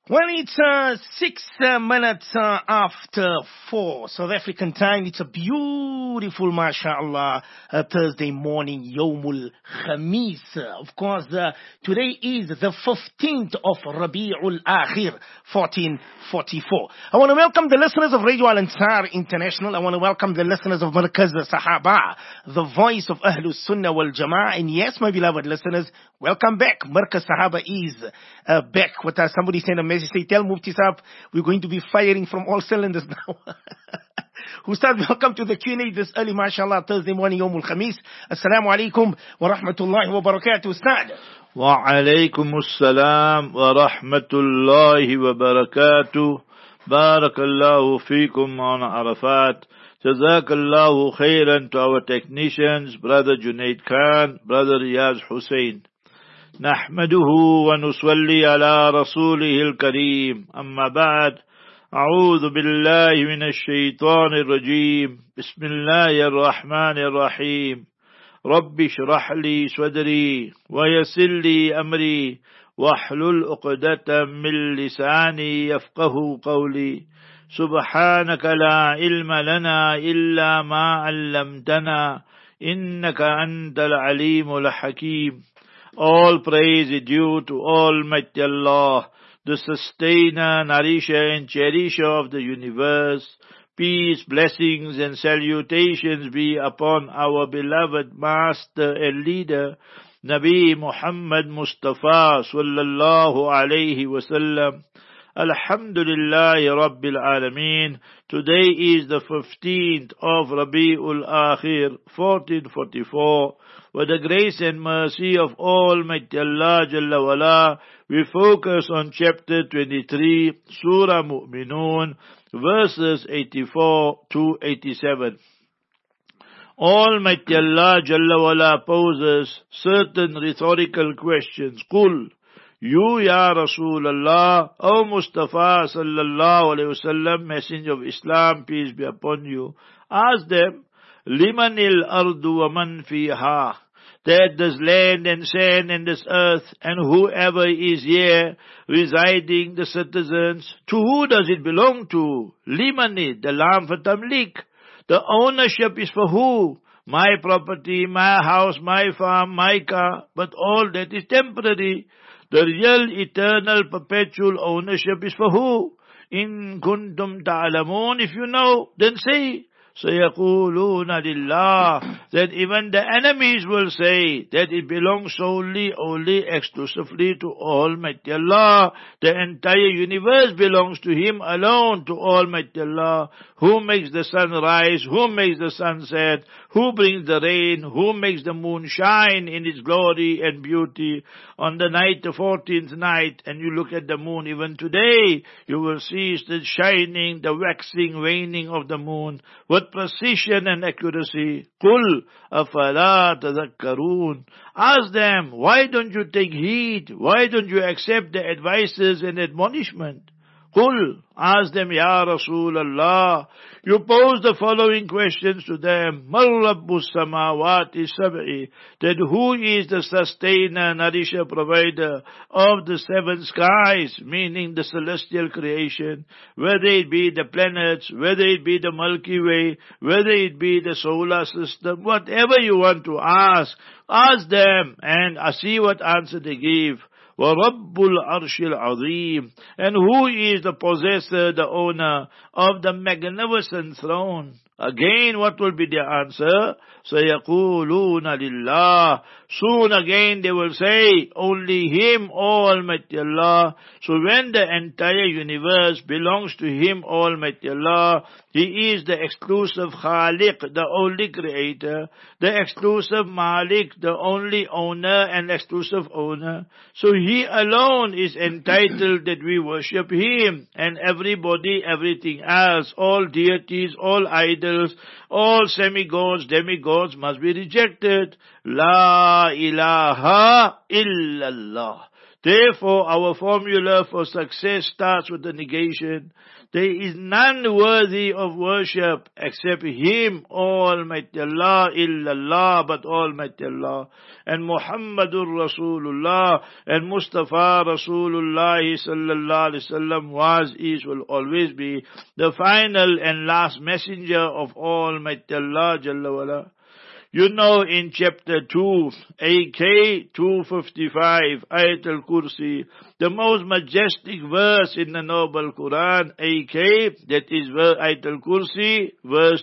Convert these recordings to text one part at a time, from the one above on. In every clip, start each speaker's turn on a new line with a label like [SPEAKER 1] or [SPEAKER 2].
[SPEAKER 1] Well, it's 6 minutes after 4 South African time. It's a beautiful, mashallah, Thursday morning, Yomul Khamis. Of course, today is the 15th of Rabi'ul Akhir, 1444. I want to welcome the listeners of Radio Al Ansar International. I want to welcome the listeners of Markaz Sahaba, the voice of Ahlus Sunnah wal Jama'ah. And yes, my beloved listeners, welcome back. Markaz Sahaba is back with us. Somebody sent a message, say, tell Mufti Saab we're going to be firing from all cylinders now. Ustad, welcome to the Q&A this early, mashallah, Thursday morning, Yawmul Khamis. Assalamu alaikum wa rahmatullahi wa barakatuh, Ustad.
[SPEAKER 2] Wa alaikum assalam wa rahmatullahi wa barakatuh. Barakallahu feekum on Arafat. Jazakallahu khairan to our technicians, Brother Junaid Khan, Brother Riyaz Hussain. نحمده ونصلي على رسوله الكريم أما بعد أعوذ بالله من الشيطان الرجيم بسم الله الرحمن الرحيم رب اشرح لي صدري ويسر لي أمري واحلل عقدة من لساني يفقه قولي سبحانك لا علم لنا إلا ما علمتنا إنك أنت العليم الحكيم. All praise is due to Almighty Allah, the sustainer, nourisher and cherisher of the universe. Peace, blessings and salutations be upon our beloved master and leader, Nabi Muhammad Mustafa sallallahu alayhi wasallam. Alhamdulillahi Rabbil Alameen. Today is the 15th of Rabi'ul Akhir, 1444. With the grace and mercy of Almighty Allah Jalla wala, we focus on chapter 23, Surah Mu'minun, verses 84 to 87. Almighty Allah Jalla wala poses certain rhetorical questions. Qul, you Ya Rasulullah, O Mustafa sallallahu alayhi wasallam, messenger of Islam, peace be upon you, ask them, limanil ardu wa man fiha, that this land and sand and this earth and whoever is here residing, the citizens, to who does it belong to? Limani, the lam for tamlik. The ownership is for who? My property, my house, my farm, my car, but all that is temporary. The real, eternal, perpetual ownership is for who? In kuntum ta'alamun, if you know, then say, سَيَقُولُونَ لِلَّهِ, that even the enemies will say that it belongs solely, only, exclusively to Almighty Allah. The entire universe belongs to Him alone, to Almighty Allah, who makes the sun rise, who makes the sun set, who brings the rain, who makes the moon shine in its glory and beauty. On the night, the 14th night, and you look at the moon, even today, you will see the shining, the waxing, waning of the moon, with precision and accuracy. Qul afala tadhakkarun. Ask them, why don't you take heed? Why don't you accept the advices and admonishment? Qul, ask them, Ya Rasulullah. You pose the following questions to them. Mal Rabbus Samawati Sab'i, that who is the sustainer, nourisher, provider of the seven skies, meaning the celestial creation, whether it be the planets, whether it be the Milky Way, whether it be the solar system, whatever you want to ask them and see what answer they give. وَرَبُّ الْعَرْشِ الْعَظِيمِ, and who is the possessor, the owner of the magnificent throne? Again, what will be their answer? سَيَقُولُونَ لِلَّهِ. Soon again they will say, only Him, Almighty Allah. So when the entire universe belongs to Him, Almighty Allah, He is the exclusive Khaliq, the only creator, the exclusive Malik, the only owner and exclusive owner. So He alone is entitled that we worship Him, and everybody, everything else, all deities, all idols, all semi-gods, demigods must be rejected. La ilaha illallah. Therefore, our formula for success starts with the negation. There is none worthy of worship except Him, Almighty Allah, illallah, but Almighty Allah. And Muhammadur Rasulullah, and Mustafa Rasulullah sallallahu alaihi wasallam was, is, will always be the final and last messenger of Almighty Allah Jalla wala. You know, in chapter 2, AK 255, Ayat al-Kursi, the most majestic verse in the Noble Quran, AK, that is Ayat al-Kursi, verse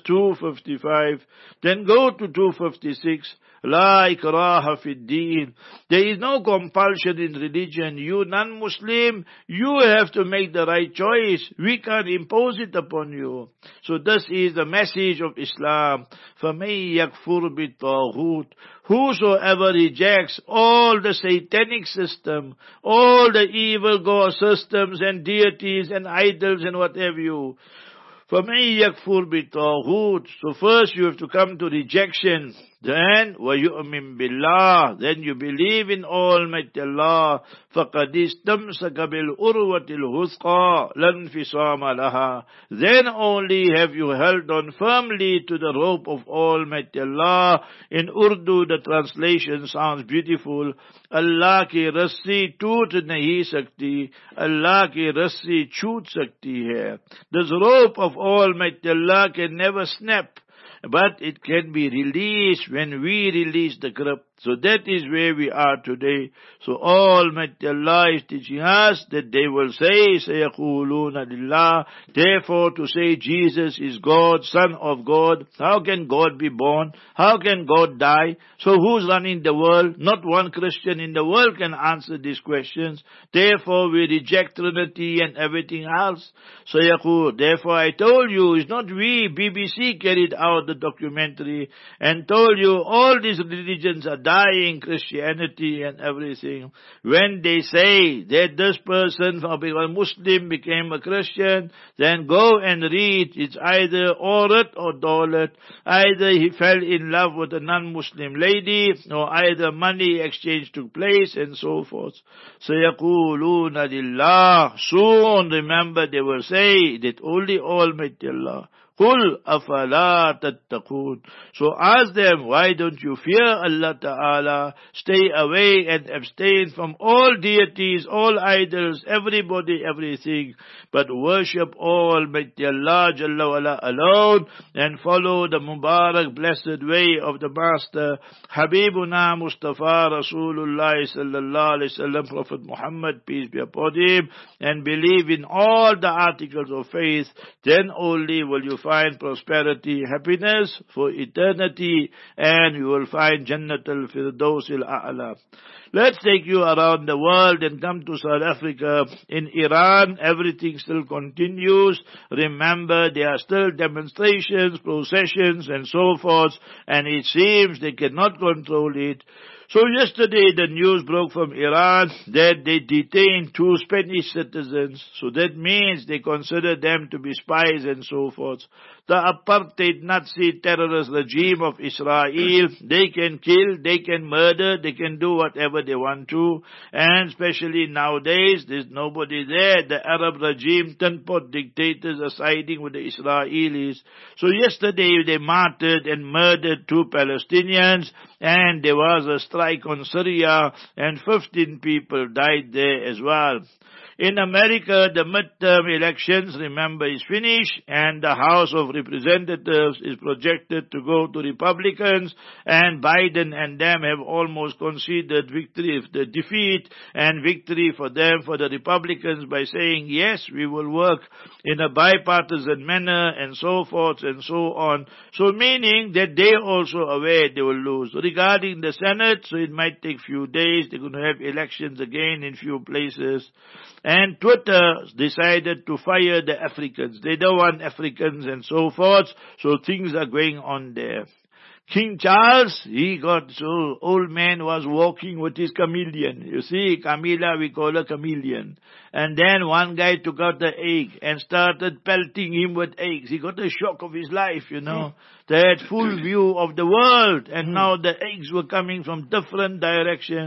[SPEAKER 2] 255. Then go to 256. La ikraha fid deen. There is no compulsion in religion. You non-Muslim, you have to make the right choice. We can't impose it upon you. So this is the message of Islam. فَمَن يَكْفُرْ بِالطَّاغُوتِ. Whosoever rejects all the satanic system, all the evil god systems and deities and idols and what have you. فَمَن يَكْفُرْ بِالطَّاغُوتِ. So first you have to come to rejection. Then, وَيُؤْمِن بِاللَّهِ. Then you believe in Almighty Allah. فَقَدْ اسْتَمْسَكَ بِالْأُرْوَةِ الْوُثْقَى لَا انْفِصَامَ لَهَا. Then only have you held on firmly to the rope of Almighty Allah. In Urdu, the translation sounds beautiful. Allah ki rassi toot nahi sakti. Allah ki rassi choot sakti hai. This rope of Almighty Allah can never snap, but it can be released when we release the grip. So that is where we are today. So Almighty Allah is teaching us that they will say, سَيَقُولُونَ لِلَّهِ. Therefore to say Jesus is God, Son of God. How can God be born? How can God die? So who's running the world? Not one Christian in the world can answer these questions. Therefore we reject Trinity and everything else. سَيَقُولُ. Therefore I told you, it's not we, BBC carried out the documentary and told you all these religions are dying, Christianity and everything. When they say that this person from a Muslim became a Christian, then go and read. It's either Aurat or Daulat. Either he fell in love with a non-Muslim lady, or either money exchange took place, and so forth. سَيَقُولُونَ لِلَّهِ. Soon, remember, they will say that only Almighty Allah. قُلْ أَفَلَا تَتَّقُونَ. So ask them, why don't you fear Allah Ta'ala? Stay away and abstain from all deities, all idols, everybody, everything. But worship Almighty Allah Jalla wala alone and follow the Mubarak blessed way of the Master, Habibuna Mustafa Rasulullah Sallallahu Alaihi Wasallam, Prophet Muhammad, peace be upon him, and believe in all the articles of faith. Then only will you find prosperity, happiness for eternity, and you will find Jannatul Firdausil A'la. Let's take you around the world and come to South Africa. In Iran, everything still continues. Remember, there are still demonstrations, processions, and so forth, and it seems they cannot control it. So yesterday the news broke from Iran that they detained 2 Spanish citizens. So that means they consider them to be spies and so forth. The apartheid Nazi terrorist regime of Israel, they can kill, they can murder, they can do whatever they want to. And especially nowadays, there's nobody there. The Arab regime, tin-pot dictators are siding with the Israelis. So yesterday they martyred and murdered 2 Palestinians, and there was a strike on Syria, and 15 people died there as well. In America, the midterm elections, remember, is finished, and the House of Representatives is projected to go to Republicans, and Biden and them have almost conceded victory, the defeat and victory for them, for the Republicans, by saying, yes, we will work in a bipartisan manner, and so forth and so on. So meaning that they also aware they will lose. Regarding the Senate, so it might take few days, they're going to have elections again in few places. And Twitter decided to fire the Africans. They don't want Africans and so forth. So things are going on there. King Charles, he got so old man was walking with his chameleon. You see, Camilla, we call her chameleon. And then one guy took out the egg and started pelting him with eggs. He got a shock of his life, you know. They had full view of the world, and now the eggs were coming from different directions.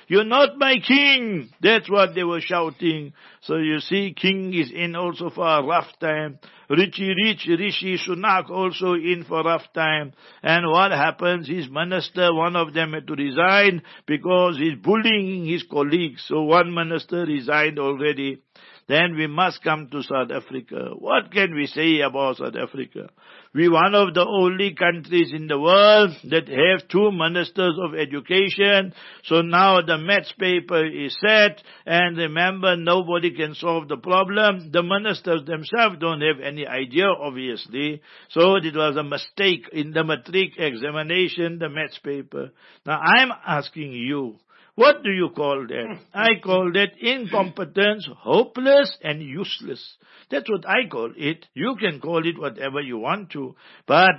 [SPEAKER 2] You're not my king. That's what they were shouting. So you see, king is in also for a rough time. Rishi Sunak also in for rough time. And what happens? His minister, one of them had to resign because he's bullying his colleagues. So one minister resigned already. Then we must come to South Africa. What can we say about South Africa? We're one of the only countries in the world that have 2 ministers of education. So now the maths paper is set, and remember, nobody can solve the problem. The ministers themselves don't have any idea, obviously. So it was a mistake in the matric examination, the maths paper. Now I'm asking you, what do you call that? I call that incompetence, hopeless and useless. That's what I call it. You can call it whatever you want to. But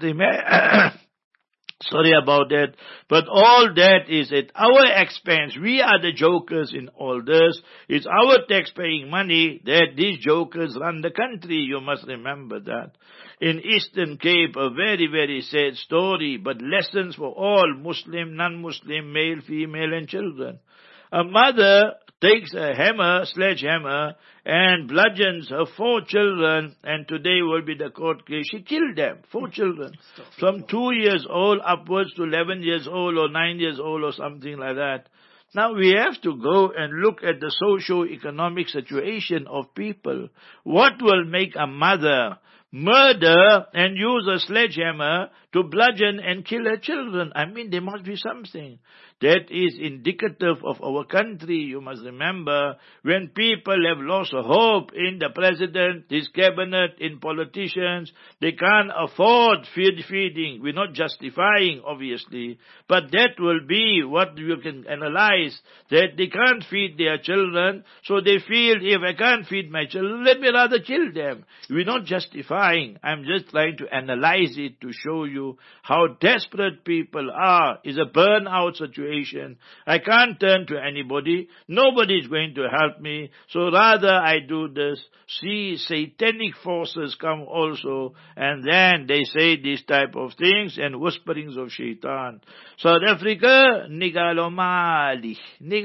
[SPEAKER 2] sorry about that. But all that is at our expense. We are the jokers in all this. It's our tax-paying money that these jokers run the country. You must remember that. In Eastern Cape, a very, very sad story, but lessons for all Muslim, non-Muslim, male, female, and children. A mother takes a sledgehammer, and bludgeons her 4 children, and today will be the court case. She killed them, 4 children, from 2 years old upwards to 11 years old or 9 years old or something like that. Now we have to go and look at the socio-economic situation of people. What will make a mother murder and use a sledgehammer to bludgeon and kill her children? I mean, there must be something. That is indicative of our country. You must remember, when people have lost hope in the president, his cabinet, in politicians, they can't afford feeding. We're not justifying, obviously, but that will be what you can analyze, that they can't feed their children, so they feel, if I can't feed my children, let me rather kill them. We're not justifying. I'm just trying to analyze it to show you how desperate people are. It's a burnout situation. I can't turn to anybody. Nobody is going to help me. So rather I do this. See, satanic forces come also, and then they say these type of things and whisperings of shaitan. South Africa, Nigalomali.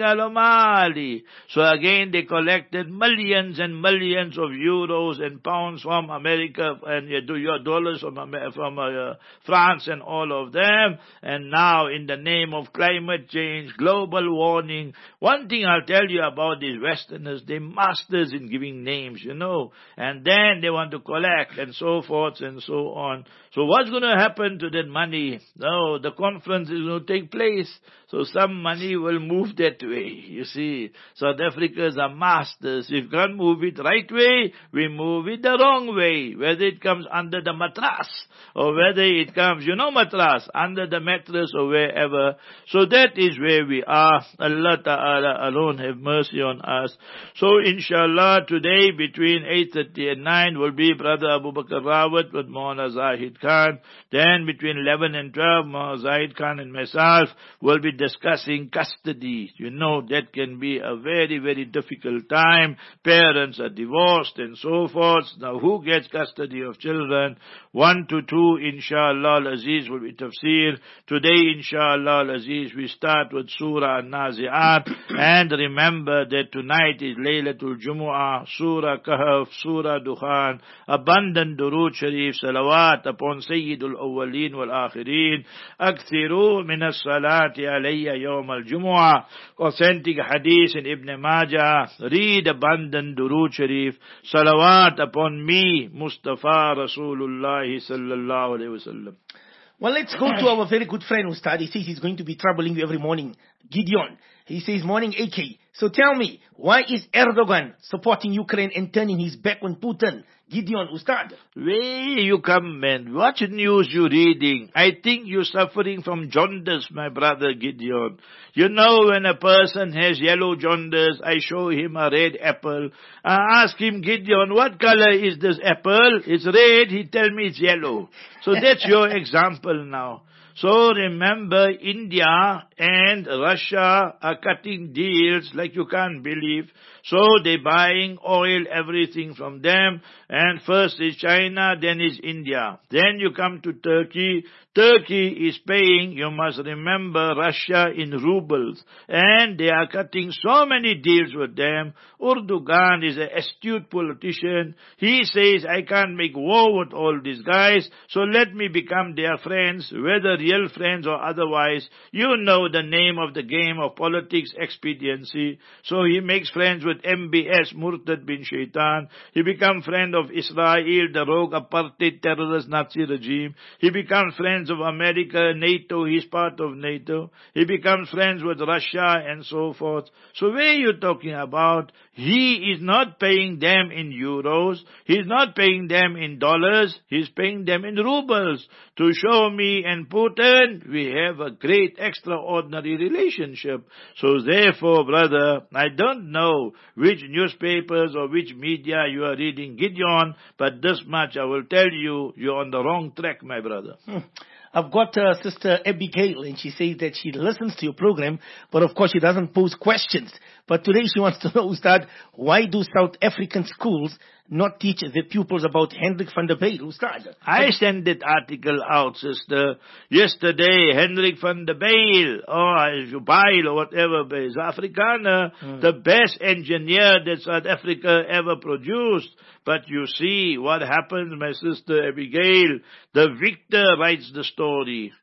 [SPEAKER 2] So again they collected millions and millions of euros and pounds from America, and your dollars from France and all of them. And now in the name of climate change, global warming. One thing I'll tell you about these Westerners, they're masters in giving names, and then they want to collect and so forth and so on. So what's going to happen to that money? No, the conference is going to take place. So some money will move that way. You see, South Africans are masters. If we can't move it right way, we move it the wrong way. Whether it comes under the mattress or whether it comes, mattress, under the mattress or wherever. So that is where we are. Allah Ta'ala alone have mercy on us. So inshallah today between 8:30 and 9 will be Brother Abu Bakr Rawat with Maulana Zahid Khan. Then between 11 and 12, Maulana Zahid Khan and myself will be discussing custody. That can be a very, very difficult time. Parents are divorced and so forth. Now who gets custody of children? 1 to 2 inshallah al-Aziz will be tafsir. Today inshallah al-Aziz we start with Surah An-Nazi'at, and remember that tonight is Laylatul Jumu'ah, Surah Kahf, Surah Dukhan, abundant Durood Sharif, salawat upon Sayyidul Awwaleen wal Akhirin, akthiru min as-salati alayya yawm al-Jumu'ah, authentic hadith in Ibn Majah, read abundant Durood Sharif, salawat upon me, Mustafa Rasulullah sallallahu alayhi wa sallam.
[SPEAKER 1] Well, let's go to our very good friend Ustad. He says he's going to be troubling you every morning. Gideon. He says, morning AK. So tell me, why is Erdogan supporting Ukraine and turning his back on Putin? Gideon, Ustad.
[SPEAKER 2] Where you come, man? What news you reading? I think you're suffering from jaundice, my brother Gideon. When a person has yellow jaundice, I show him a red apple. I ask him, Gideon, what color is this apple? It's red. He tell me it's yellow. So that's your example now. So remember, India and Russia are cutting deals like you can't believe. So they buying oil, everything from them. And first is China, then is India. Then you come to Turkey. Turkey is paying, you must remember, Russia in rubles. And they are cutting so many deals with them. Erdogan is an astute politician. He says, I can't make war with all these guys, so let me become their friends, whether real friends or otherwise. You know the name of the game of politics, expediency. So he makes friends with MBS, Murtad bin Shaitan. He becomes friend of Israel, the rogue apartheid terrorist Nazi regime. He becomes friends of America, NATO, he's part of NATO. He becomes friends with Russia and so forth. So where are you talking about? He is not paying them in euros. He's not paying them in dollars. He's paying them in rubles. To show me and Putin, we have a great extraordinary relationship. So therefore, brother, I don't know which newspapers or which media you are reading, Gideon, but this much I will tell you, you're on the wrong track, my brother.
[SPEAKER 1] I've got Sister Abigail, and she says that she listens to your program, but of course she doesn't pose questions. But today she wants to know, Ustad, why do South African schools not teach their pupils about Hendrik van der Bijl, Ustad?
[SPEAKER 2] I sent that article out, sister. Yesterday, Hendrik van der Bijl, or Bijl or whatever, is Afrikaner, the best engineer that South Africa ever produced. But you see what happens, my sister Abigail. The victor writes the story.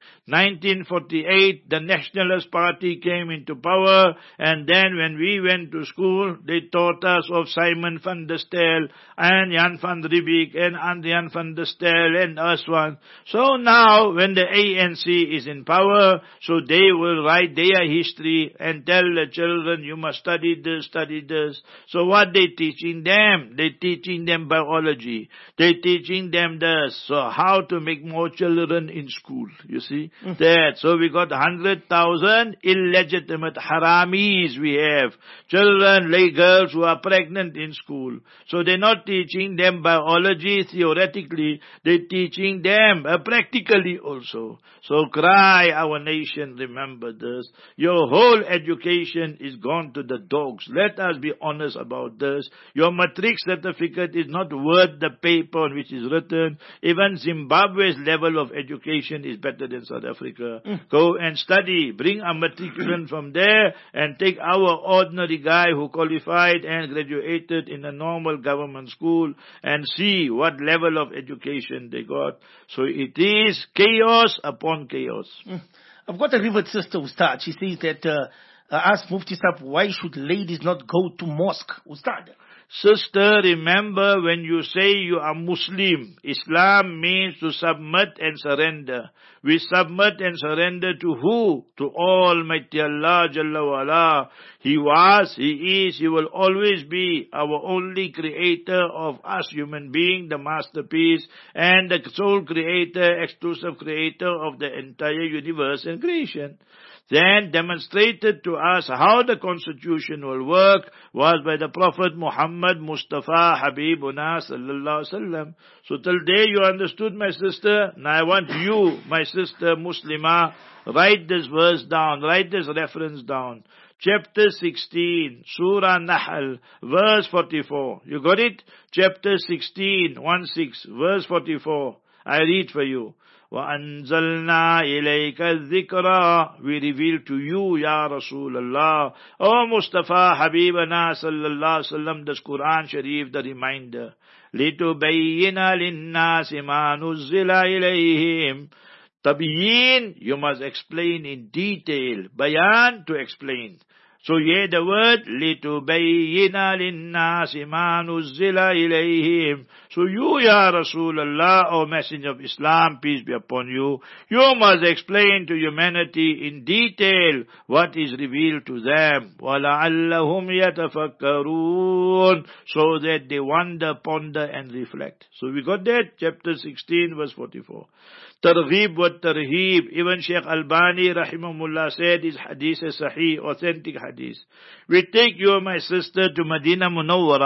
[SPEAKER 2] 1948, the Nationalist Party came into power, and then when we went to school, they taught us of Simon van der Stel and Jan van Riebeeck and Adriaan van der Stel and Aswan. So now, when the ANC is in power, so they will write their history and tell the children, you must study this, study this. So what they teaching them? They teaching them biology. They teaching them this. So how to make more children in school, you see? That. So we got 100,000 illegitimate haramis we have. Children, like girls who are pregnant in school. So they're not teaching them biology theoretically. They're teaching them practically also. So cry, our nation, remember this. Your whole education is gone to the dogs. Let us be honest about this. Your matric certificate is not worth the paper on which is written. Even Zimbabwe's level of education is better than South Africa. Go and study. Bring a matriculant from there and take our ordinary guy who qualified and graduated in a normal government school and see what level of education they got. So it is chaos upon chaos.
[SPEAKER 1] I've got a revert sister, Ustad. She says that, ask Mufti Sahib, why should ladies not go to mosque, Ustad?
[SPEAKER 2] Sister, remember when you say you are Muslim, Islam means to submit and surrender. We submit and surrender to who? To Almighty Allah Jalla wa Ala. He was, He is, He will always be our only creator of us human being, the masterpiece, and the sole creator, exclusive creator of the entire universe and creation. Then demonstrated to us how the constitution will work was by the Prophet Muhammad Mustafa Habibuna sallallahu alaihi wasallam. So till there you understood, my sister. Now I want you, my sister Muslima, write this verse down, write this reference down. Chapter 16, Surah Nahl, verse 44. You got it? Chapter 16, 1-6, verse 44. I read for you. وَأَنزَلْنَا إِلَيْكَ الذِّكْرَى. We reveal to you, Ya Rasulullah, O Mustafa Habibana sallallahu alaihi wasallam, this Quran Sharif, the reminder. لِتُبَيِّنَ لِلنَّاسِ مَا نُزِّلَ إِلَيْهِمْ. Tabiyin, you must explain in detail. Bayan, to explain. So here the word, لِتُبَيِّنَ لِلنَّاسِ مَا نُزِّلَ إِلَيْهِمْ. So you, Ya Rasulullah, O Messenger of Islam, peace be upon you, you must explain to humanity in detail what is revealed to them. وَلَعَلَّهُمْ يَتَفَكَّرُونَ. So that they wonder, ponder and reflect. So we got that, chapter 16, verse 44. Targhib wa Tarheeb, even Sheikh Albani rahimahullah said is hadith sahih, authentic hadith. We take you, my sister, to Medina Munawwara,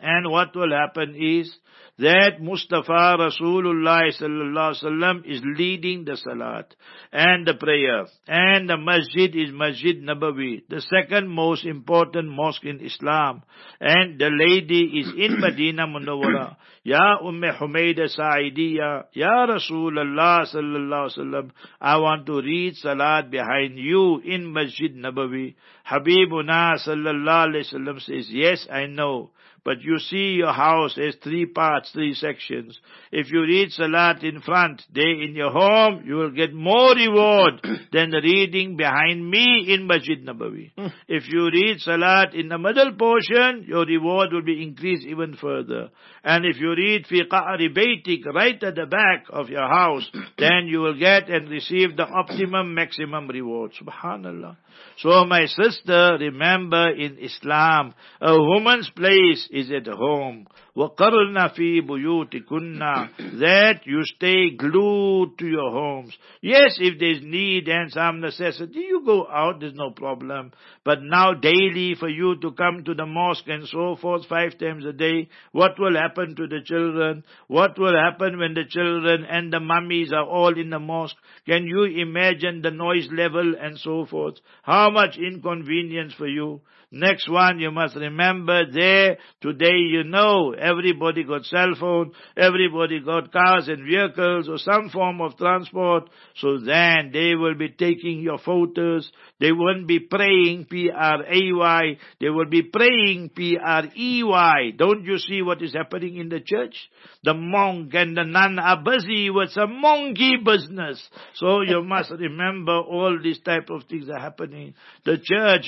[SPEAKER 2] And what will happen is that Mustafa Rasulullah sallallahu alaihi wasallam is leading the salat and the prayer, and the masjid is Masjid Nabawi, the second most important mosque in Islam, and the lady is in Medina Munawwara. Ya Humayda Sa'idiyya, Ya Rasulullah sallallahu alaihi wasallam, I want to read salat behind you in Masjid Nabawi. Habibuna sallallahu alaihi wasallam says, yes, I know. But you see, your house has 3 parts, 3 sections. If you read salat in front, there in your home, you will get more reward than the reading behind me in Masjid Nabawi. If you read salat in the middle portion, your reward will be increased even further. And if you read fi qa'ri baytik, right at the back of your house, then you will get and receive the optimum, maximum reward. Subhanallah. So my sister, remember in Islam, a woman's place is at home. وَقَرْنَ فِي بُيُوتِكُنَّ, that you stay glued to your homes. Yes, if there's need and some necessity, you go out, there's no problem. But now daily for you to come to the mosque and so forth 5 times a day, what will happen to the children? What will happen when the children and the mummies are all in the mosque? Can you imagine the noise level and so forth? How much inconvenience for you? Next one, you must remember there, today you know, everybody got cell phone, everybody got cars and vehicles or some form of transport, so then they will be taking your photos, they won't be praying P-R-A-Y, they will be praying P-R-E-Y. Don't you see what is happening in the church? The monk and the nun are busy with some monkey business. So you must remember all these type of things are happening. The church,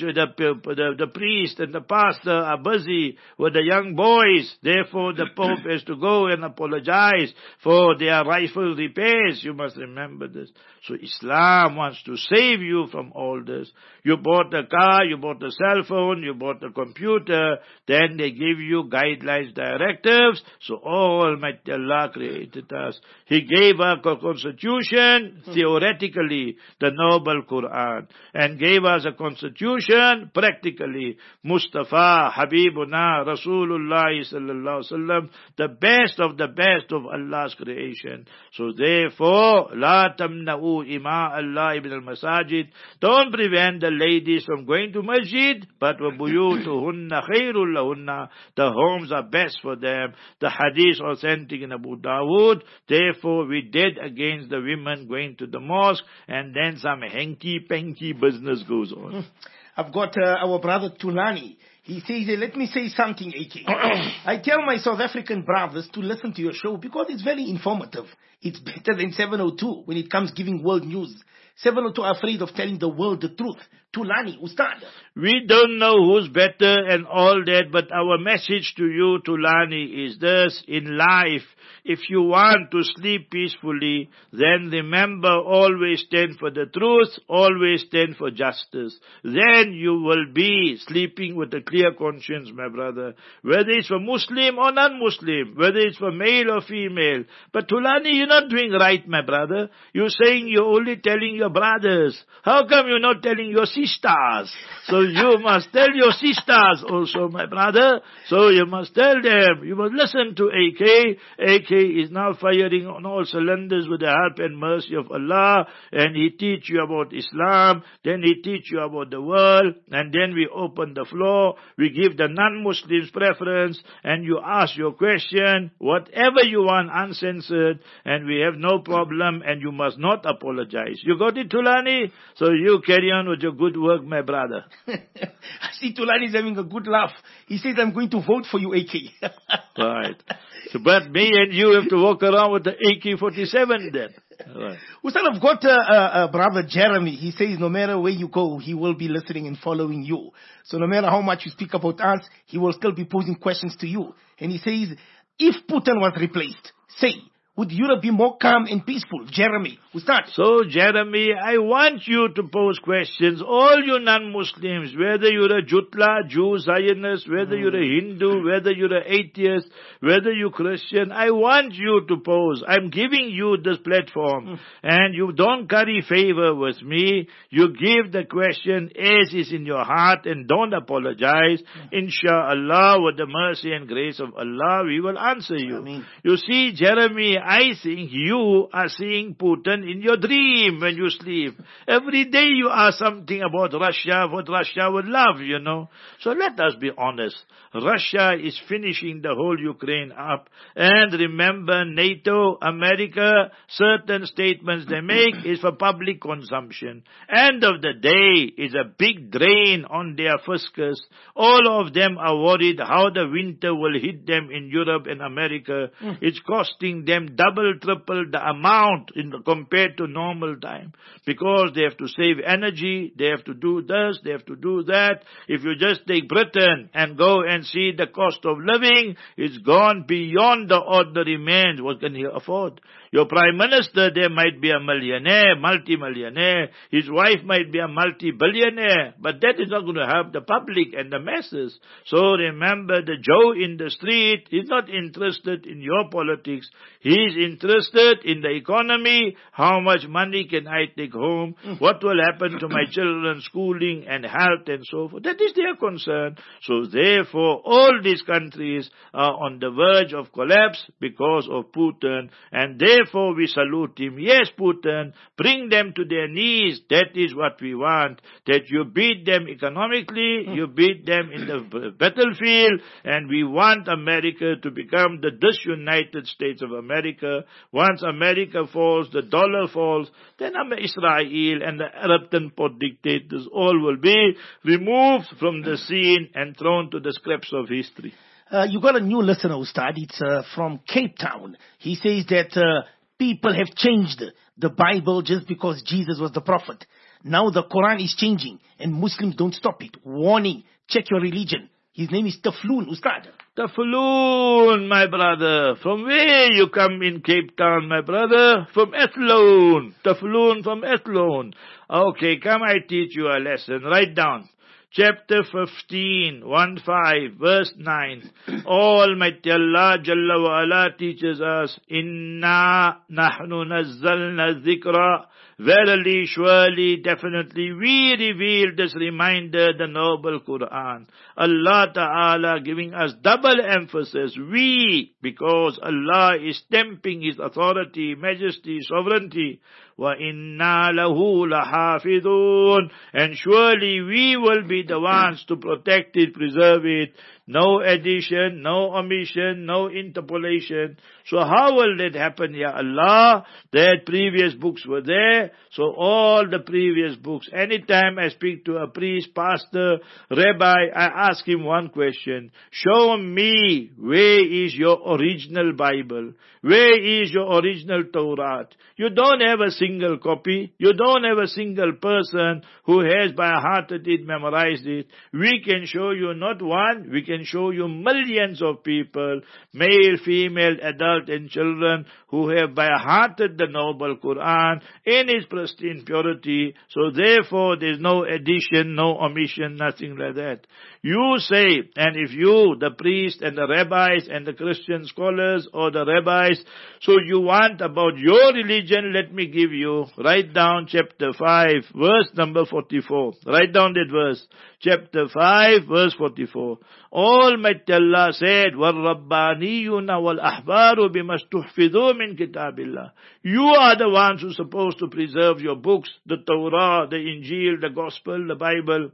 [SPEAKER 2] the priest and the pastor are busy with the young boys. Therefore, the Pope has to go and apologize for their rifle repairs. You must remember this. So Islam wants to save you from all this. You bought a car, you bought a cell phone, you bought a computer, then they give you guidelines, directives. So Almighty Allah created us. He gave us a constitution, theoretically, the noble Quran, and gave us a constitution, practically, Mustafa, Habibuna, Rasulullah sallallahu alaihi wasallam, the best of Allah's creation. So therefore, la tamna'u ima Allah ibn al-masajid, don't prevent the ladies from going to masjid, but wa buyutuhunna khairul lahunna, the homes are best for them. The hadith authentic in Abu Dawood, therefore we did against the women going to the mosque, and then some hanky-panky business goes on.
[SPEAKER 1] I've got our brother Tulani. He says, let me say something, AK. I tell my South African brothers to listen to your show because it's very informative. It's better than 702 when it comes giving world news. 702 are afraid of telling the world the truth. Tulani, Ustad.
[SPEAKER 2] We don't know who's better and all that, but our message to you, Tulani, is this: in life, if you want to sleep peacefully, then remember, always stand for the truth, always stand for justice. Then you will be sleeping with a clear conscience, my brother. Whether it's for Muslim or non-Muslim, whether it's for male or female. But Tulani, you're not doing right, my brother. You're saying you're only telling your brothers. How come you're not telling your sisters? So you must tell your sisters also, my brother. So you must tell them. You must listen to AK. AK is now firing on all cylinders with the help and mercy of Allah, and he teach you about Islam, then he teach you about the world, and then we open the floor, we give the non-Muslims preference, and you ask your question, whatever you want, uncensored, and we have no problem, and you must not apologize. You got it, Tulani? So you carry on with your good work, my brother.
[SPEAKER 1] I see Tulani is having a good laugh. He says, I'm going to vote for you, AK.
[SPEAKER 2] Right. So, but me and you have to walk around with the AK-47 then. Right.
[SPEAKER 1] Ustad, I've got a brother Jeremy. He says no matter where you go, he will be listening and following you. So no matter how much you speak about us, he will still be posing questions to you. And he says, if Putin was replaced, say, would Europe be more calm and peaceful? Jeremy, we start.
[SPEAKER 2] So, Jeremy, I want you to pose questions. All you non-Muslims, whether you're a Jutla, Jew, Zionist, whether you're a Hindu, whether you're an atheist, whether you're Christian, I want you to pose. I'm giving you this platform. And you don't curry favor with me. You give the question as is in your heart and don't apologize. Insha'Allah, with the mercy and grace of Allah, we will answer you.
[SPEAKER 1] Ameen.
[SPEAKER 2] You see, Jeremy, I think you are seeing Putin in your dream when you sleep. Every day you ask something about Russia, what Russia would love, you know. So let us be honest. Russia is finishing the whole Ukraine up. And remember, NATO, America, certain statements they make is for public consumption. End of the day is a big drain on their fiscus. All of them are worried how the winter will hit them in Europe and America. It's costing them double, triple the amount compared to normal time. Because they have to save energy, they have to do this, they have to do that. If you just take Britain and go and see the cost of living, it's gone beyond the ordinary man. What can he afford? Your prime minister there might be a millionaire, multi-millionaire. His wife might be a multi-billionaire. But that is not going to help the public and the masses. So remember, the Joe in the street is not interested in your politics. He is interested in the economy. How much money can I take home? What will happen to my children's schooling and health and so forth? That is their concern. So therefore, all these countries are on the verge of collapse because of Putin. And therefore, we salute him. Yes, Putin, bring them to their knees. That is what we want. That you beat them economically, you beat them in the battlefield, and we want America to become the disunited States of America. Once America falls, the dollar falls, then Israel and the Arab temple dictators all will be removed from the scene and thrown to the scraps of history.
[SPEAKER 1] You got a new listener, Ustad. It's from Cape Town. He says that people have changed the Bible just because Jesus was the prophet. Now the Quran is changing and Muslims don't stop it. Warning, check your religion. His name is Tafloon, Ustad.
[SPEAKER 2] Tafloon, my brother. From where you come in Cape Town, my brother? From Athlone. Tafloon from Athlone. Okay, come I teach you a lesson. Write down. Chapter 15, 1-5, verse 9. Almighty Allah Jalla wa Ala teaches us, Inna nahnu nazzalna dhikra. Verily, surely, definitely, we reveal this reminder, the noble Quran. Allah Ta'ala giving us double emphasis, we, because Allah is stamping His authority, majesty, sovereignty. وَإِنَّا لَهُ لَحَافِظُونَ. And surely we will be the ones to protect it, preserve it. No addition, no omission, no interpolation. So how will that happen, Ya Allah? That previous books were there. So all the previous books. Anytime I speak to a priest, pastor, rabbi, I ask him one question. Show me, where is your original Bible? Where is your original Torah? You don't have a single copy. You don't have a single person who has by hearted it, memorized it. We can show you not one, we can show you millions of people, male, female, adult and children, who have by hearted the noble Quran in its pristine purity. So therefore there is no addition, no omission, nothing like that. You say, and if you, the priest and the rabbis and the Christian scholars or the rabbis, so you want about your religion, let me give you, write down chapter 5, verse number 44. Write down that verse. Chapter 5, verse 44. Almighty Allah said, وَالرَّبَّانِيُّونَ وَالْأَحْبَارُ بِمَا اسْتُحْفِظُوا مِنْ كِتَابِ اللَّهِ. You are the ones who are supposed to preserve your books, the Torah, the Injil, the Gospel, the Bible.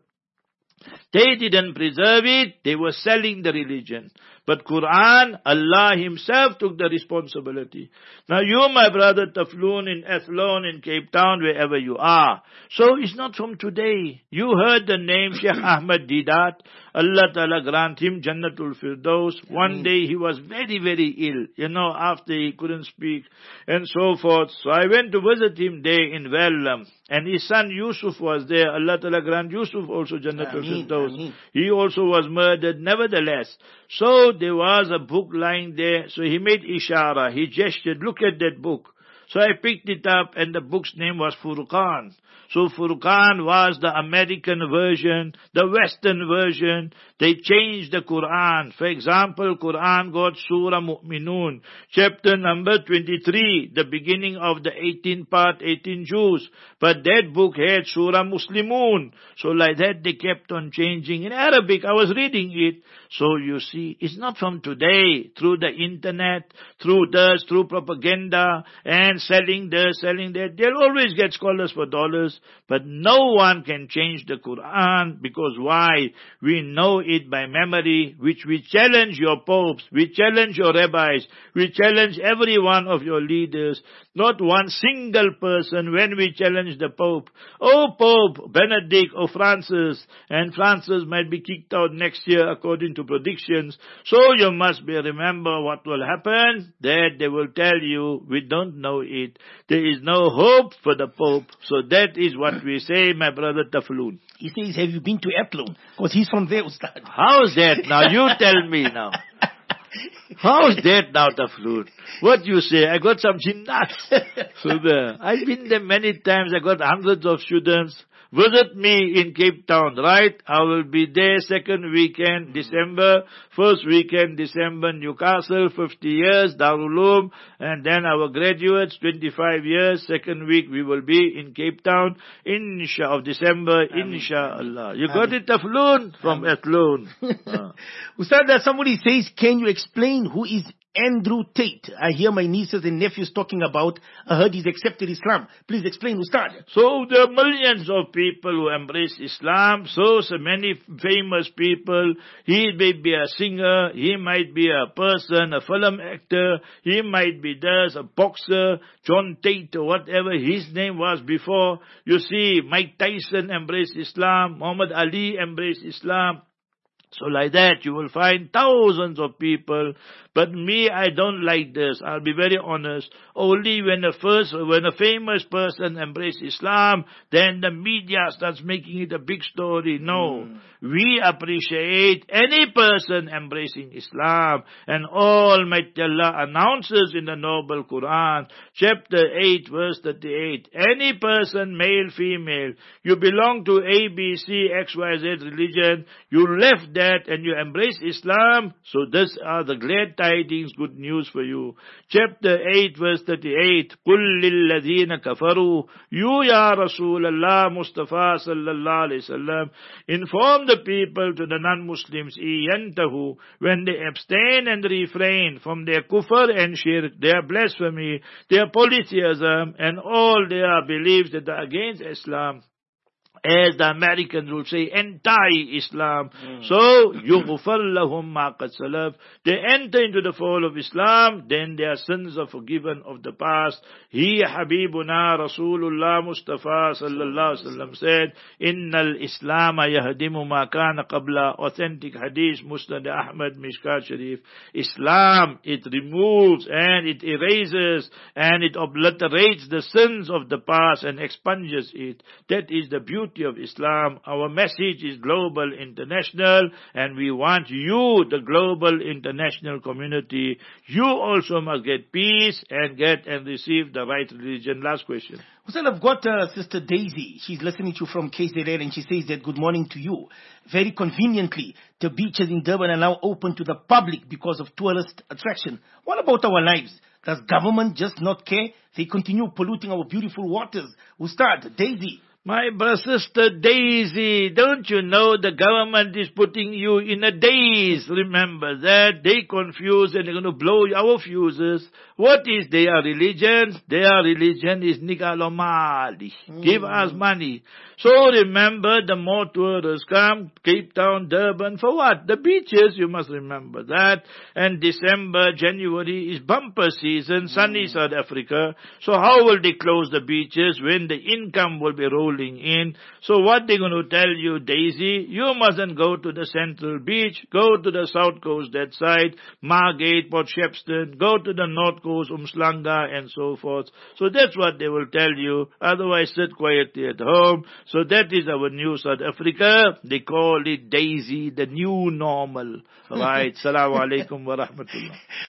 [SPEAKER 2] They didn't preserve it, they were selling the religion. But Quran, Allah Himself took the responsibility. Now you, my brother Tafloon in Athlone, in Cape Town, wherever you are. So it's not from today. You heard the name Sheikh Ahmad Deedat. Allah Ta'ala grant him Jannatul Firdaus. One day he was very, very ill, after he couldn't speak and so forth. So I went to visit him there in Wellam. And his son Yusuf was there. Allah Ta'ala grant Yusuf also Jannatul of those. He also was murdered nevertheless. So there was a book lying there. So he made ishara. He gestured, look at that book. So I picked it up and the book's name was Furqan. So Furqan was the American version, the Western version. They changed the Quran. For example, Quran got Surah Mu'minun, chapter number 23, the beginning of the 18th part, 18 Jews. But that book had Surah Muslimun. So like that they kept on changing. In Arabic, I was reading it. So you see, it's not from today, through the internet, through this, through propaganda, and selling this, selling that. They'll always get scholars for dollars, but no one can change the Quran, because why? We know it by memory, which we challenge your popes, we challenge your rabbis, we challenge every one of your leaders. Not one single person when we challenge the Pope. Oh Pope Benedict or Francis, and Francis might be kicked out next year according to predictions. So you must remember what will happen, that they will tell you, we don't know it. There is no hope for the Pope. So that is what we say, my brother Tafloon.
[SPEAKER 1] He says, have you been to Athlone? Because he's from there, Ustad.
[SPEAKER 2] How's that now? You tell me now. How's that now, Tafloon? What you say? I got some gymnasts. So there. I've been there many times. I got hundreds of students. Visit me in Cape Town, right? I will be there second weekend, December. First weekend, December, Newcastle, 50 years, Darul Uloom. And then our graduates, 25 years. Second week, we will be in Cape Town, of December, inshallah. You got it, Tafloon? From Athlone.
[SPEAKER 1] Ustad, somebody says, can you explain who is Andrew Tate? I hear my nieces and nephews talking about, I heard he's accepted Islam. Please explain, Ustad.
[SPEAKER 2] So there are millions of people who embrace Islam. So many famous people. He may be a singer, he might be a person, a film actor, he might be a boxer, John Tate or whatever his name was before. You see, Mike Tyson embraced Islam, Muhammad Ali embraced Islam. So like that, you will find thousands of people. But me, I don't like this. I'll be very honest. Only when a famous person embraces Islam, then the media starts making it a big story. No. We appreciate any person embracing Islam. And Almighty Allah announces in the Noble Quran, chapter 8, verse 38, any person, male, female, you belong to ABC, XYZ religion, you left that and you embrace Islam, so these are the glad tidings, good news for you. Chapter 8, verse 38, قُلْ لِلَّذِينَ كَفَرُوا, you, Ya Rasulallah, Mustafa sallallahu alayhi wasallam, inform the people, to the non-Muslims, إِيَنْتَهُ, when they abstain and refrain from their kufr and shirk, their blasphemy, their polytheism, and all their beliefs that are against Islam, as the Americans will say, anti-Islam. So, يُغْفَرْ لَهُمْ مَا قَدْ سَلَفْ, they enter into the fold of Islam, then their sins are forgiven of the past. He, Habibuna Rasulullah Mustafa sallallahu alaihi wasallam said, Innal Islam yahdimu ma kana qabla, authentic hadith, Musnad Ahmad, Mishkat Sharif. Islam, it removes and it erases and it obliterates the sins of the past and expunges it. That is the beauty of Islam. Our message is global, international, and we want you, the global international community, you also must get peace and get and receive the right religion. Last question.
[SPEAKER 1] Well, I've got Sister Daisy. She's listening to you from KZN, and she says that good morning to you. Very conveniently, the beaches in Durban are now open to the public because of tourist attraction. What about our lives? Does government just not care? They continue polluting our beautiful waters. Ustad, Daisy.
[SPEAKER 2] My sister Daisy, don't you know the government is putting you in a daze? Remember that. They confuse and they're going to blow our fuses. What is their religion? Their religion is Nigalomali. Give us money. So remember, the more tourists come, Cape Town, Durban, for what? The beaches, you must remember that. And December, January is bumper season, sunny South Africa. So how will they close the beaches when the income will be rolling rolling in. So what they're going to tell you, Daisy, you mustn't go to the Central Beach, go to the South Coast, that side, Margate, Port Shepstone, go to the North Coast, Umslanga, and so forth. So that's what they will tell you. Otherwise, sit quietly at home. So that is our new South Africa. They call it, Daisy, the new normal. Right. Assalamu alaikum wa rahmatullah.